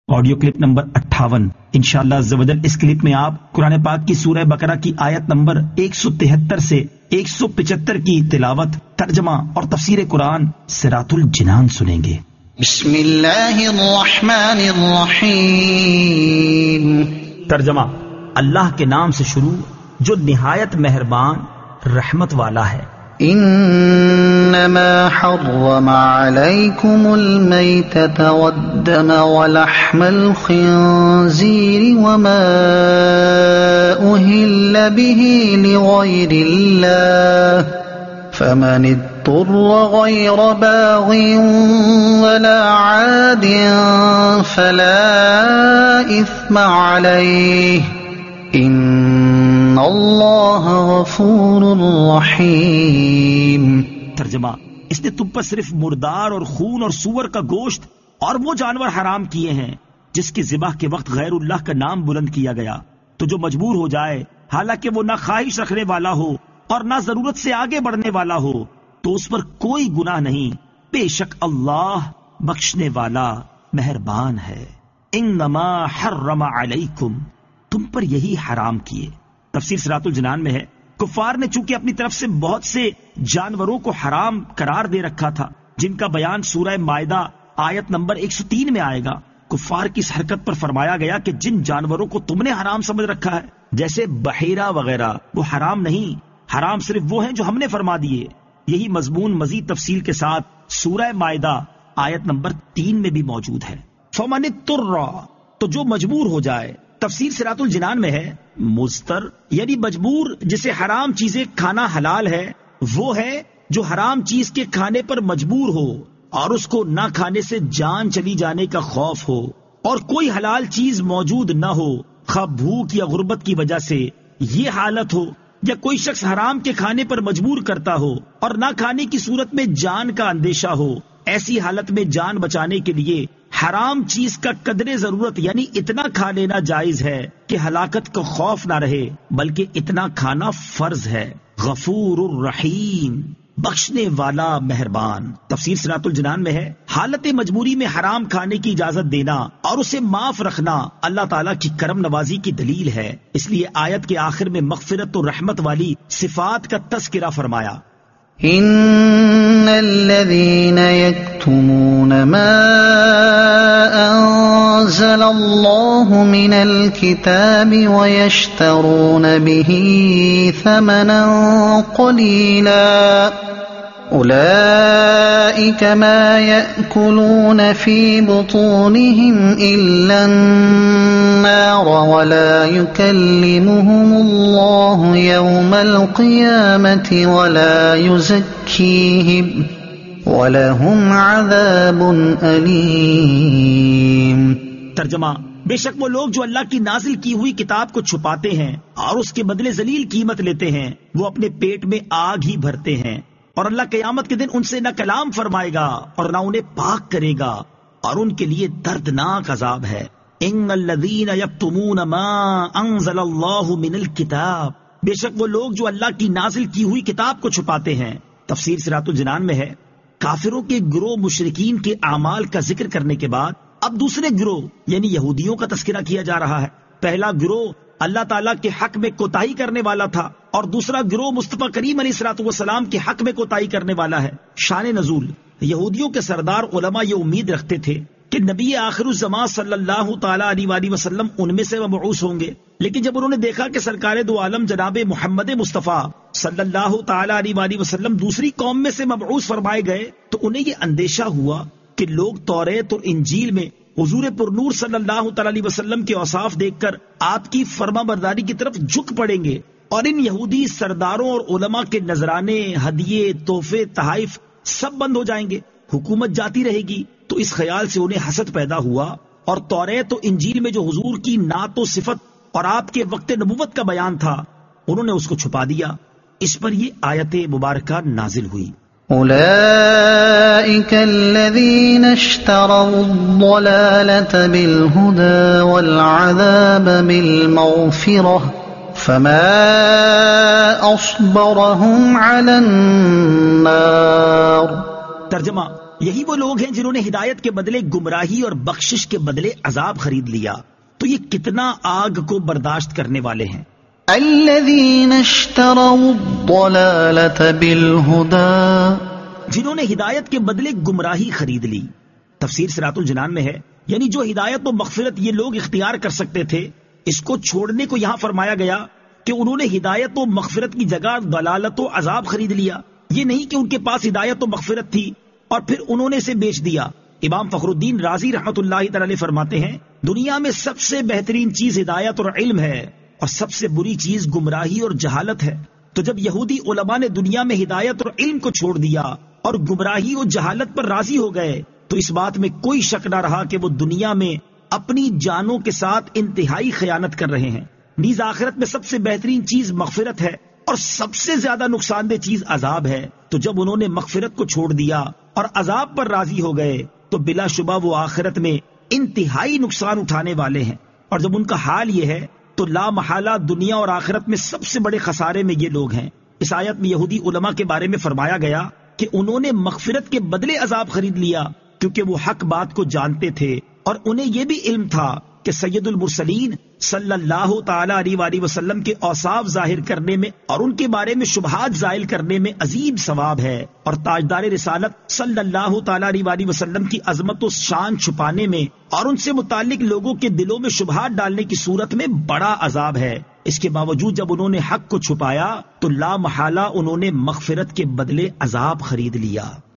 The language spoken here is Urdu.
Audio clip number 58۔ انشاءاللہ عز و جل اس کلپ میں آپ قرآن پاک کی سورہ بقرہ کی آیت نمبر 173 سے 175 کی تلاوت، ترجمہ اور تفسیر قرآن صراط الجنان سنیں گے۔ بسم اللہ الرحمن الرحیم۔ ترجمہ: اللہ کے نام سے شروع جو نہایت مہربان رحمت والا ہے۔ انما حرم علیکم المیتۃ والدم ولحم الخنزیر وما اہل به لغیر اللہ فمن اضطر غیر باغ ولا عاد فلا اثم علیہ ان اللہ غفور رحیم۔ ترجمہ: اس نے تم پر صرف مردار اور خون اور سور کا گوشت اور وہ جانور حرام کیے ہیں جس کی ذبح کے وقت غیر اللہ کا نام بلند کیا گیا، تو جو مجبور ہو جائے حالانکہ وہ نہ خواہش رکھنے والا ہو اور نہ ضرورت سے آگے بڑھنے والا ہو تو اس پر کوئی گناہ نہیں، بے شک اللہ بخشنے والا مہربان ہے۔ انما حرم علیکم، تم پر یہی حرام کیے۔ تفسیر صراط الجنان میں ہے، کفار نے چونکہ اپنی طرف سے بہت سے جانوروں کو حرام قرار دے رکھا تھا جن کا بیان سورہ مائدہ آیت نمبر 103 میں آئے گا، کفار کی اس حرکت پر فرمایا گیا کہ جن جانوروں کو تم نے حرام سمجھ رکھا ہے جیسے بحیرہ وغیرہ، وہ حرام نہیں، حرام صرف وہ ہیں جو ہم نے فرما دیے۔ یہی مضمون مزید تفصیل کے ساتھ سورہ مائدہ آیت نمبر 3 میں بھی موجود ہے۔ فمن اضطر، تو جو مجبور ہو جائے۔ تفسیر صراط الجنان میں ہے، مضطر یعنی مجبور جسے حرام چیزیں کھانا حلال ہے، وہ ہے جو حرام چیز کے کھانے پر مجبور ہو اور اس کو نہ کھانے سے جان چلی جانے کا خوف ہو اور کوئی حلال چیز موجود نہ ہو، خواہ بھوک یا غربت کی وجہ سے یہ حالت ہو، یا کوئی شخص حرام کے کھانے پر مجبور کرتا ہو اور نہ کھانے کی صورت میں جان کا اندیشہ ہو۔ ایسی حالت میں جان بچانے کے لیے حرام چیز کا قدر ضرورت یعنی اتنا کھا لینا جائز ہے کہ ہلاکت کا خوف نہ رہے، بلکہ اتنا کھانا فرض ہے۔ غفور الرحیم، بخشنے والا مہربان۔ تفسیر صراط الجنان میں ہے، حالت مجبوری میں حرام کھانے کی اجازت دینا اور اسے معاف رکھنا اللہ تعالیٰ کی کرم نوازی کی دلیل ہے، اس لیے آیت کے آخر میں مغفرت و رحمت والی صفات کا تذکرہ فرمایا۔ ان الذين يكتمون ما انزل الله من الكتاب ويشترون به ثمنا قليلا اولئك ما يأكلون في بطونهم الا النار ولا يكلمهم الله يوم القيامة ولا يزكيهم وَلَهُمْ عَذَابٌ أَلِيمٌ۔ ترجمہ: بے شک وہ لوگ جو اللہ کی نازل کی ہوئی کتاب کو چھپاتے ہیں اور اس کے بدلے ذلیل قیمت لیتے ہیں، وہ اپنے پیٹ میں آگ ہی بھرتے ہیں، اور اللہ قیامت کے دن ان سے نہ کلام فرمائے گا اور نہ انہیں پاک کرے گا، اور ان کے لیے دردناک عذاب ہے۔ ان الذین یکتمون ما انزل اللہ من الکتاب، بے شک وہ لوگ جو اللہ کی نازل کی ہوئی کتاب کو چھپاتے ہیں۔ تفسیر صراط الجنان میں ہے، کافروں کے گروہ مشرکین کے اعمال کا ذکر کرنے کے بعد اب دوسرے گروہ یعنی یہودیوں کا تذکرہ کیا جا رہا ہے۔ پہلا گروہ اللہ تعالیٰ کے حق میں کوتاہی کرنے والا تھا اور دوسرا گروہ مصطفیٰ کریم علیہ الصلوۃ والسلام کے حق میں کوتاہی کرنے والا ہے۔ شان نزول: یہودیوں کے سردار علماء یہ امید رکھتے تھے کہ نبی آخر الزمان صلی اللہ تعالیٰ علیہ وآلہ وسلم ان میں سے مبعوث ہوں گے، لیکن جب انہوں نے دیکھا کہ سرکار دو عالم جناب محمد مصطفیٰ صلی اللہ تعالیٰ علیہ وآلہ وسلم دوسری قوم میں سے مبعوث فرمائے گئے تو انہیں یہ اندیشہ ہوا کہ لوگ توریت اور انجیل میں حضور پرنور صلی اللہ تعالیٰ علیہ وسلم کے اوصاف دیکھ کر آپ کی فرما برداری کی طرف جھک پڑیں گے، اور ان یہودی سرداروں اور علماء کے نذرانے، ہدیے، تحفے، تحائف سب بند ہو جائیں گے، حکومت جاتی رہے گی۔ تو اس خیال سے انہیں حسد پیدا ہوا اور توریت و انجیل میں جو حضور کی نعت و صفت اور آپ کے وقت نبوت کا بیان تھا انہوں نے اس کو چھپا دیا۔ اس پر یہ آیت مبارکہ نازل ہوئی۔ اولئک الذین اشتروا الضلالة بالهدى والعذاب بالمغفرة فما اصبرهم على النار۔ ترجمہ: یہی وہ لوگ ہیں جنہوں نے ہدایت کے بدلے گمراہی اور بخشش کے بدلے عذاب خرید لیا. تو یہ کتنا آگ کو برداشت کرنے والے ہیں. الذین اشتروا الضلالة بالهدى، جنہوں نے ہدایت کے بدلے گمراہی خرید لی. تفسیر صراط الجنان میں ہے، یعنی جو ہدایت و مغفرت یہ لوگ اختیار کر سکتے تھے اس کو چھوڑنے کو یہاں فرمایا گیا کہ انہوں نے ہدایت و مغفرت کی جگہ ضلالت و عذاب خرید لیا. یہ نہیں کہ ان کے پاس ہدایت و مغفرت تھی اور پھر انہوں نے اسے بیچ دیا. امام فخر الدین رازی رحمۃ اللہ تعالی علیہ فرماتے ہیں دنیا میں سب سے بہترین چیز ہدایت اور علم ہے اور سب سے بری چیز گمراہی اور جہالت ہے. تو جب یہودی علماء نے دنیا میں ہدایت اور علم کو چھوڑ دیا اور گمراہی اور جہالت پر راضی ہو گئے تو اس بات میں کوئی شک نہ رہا کہ وہ دنیا میں اپنی جانوں کے ساتھ انتہائی خیانت کر رہے ہیں. نیز آخرت میں سب سے بہترین چیز مغفرت ہے اور سب سے زیادہ نقصان دہ چیز عذاب ہے. تو جب انہوں نے مغفرت کو چھوڑ دیا اور عذاب پر راضی ہو گئے تو بلا شبہ وہ آخرت میں انتہائی نقصان اٹھانے والے ہیں. اور جب ان کا حال یہ ہے تو لا محالہ دنیا اور آخرت میں سب سے بڑے خسارے میں یہ لوگ ہیں. اس آیت میں یہودی علماء کے بارے میں فرمایا گیا کہ انہوں نے مغفرت کے بدلے عذاب خرید لیا کیونکہ وہ حق بات کو جانتے تھے اور انہیں یہ بھی علم تھا کہ سید المرسلین صلی اللہ تعالی علیہ وآلہ وسلم کے اوصاف ظاہر کرنے میں اور ان کے بارے میں شبہات زائل کرنے میں عظیم ثواب ہے، اور تاجدار رسالت صلی اللہ تعالی علیہ وآلہ وسلم کی عظمت و شان چھپانے میں اور ان سے متعلق لوگوں کے دلوں میں شبہات ڈالنے کی صورت میں بڑا عذاب ہے. اس کے باوجود جب انہوں نے حق کو چھپایا تو لا محالہ انہوں نے مغفرت کے بدلے عذاب خرید لیا.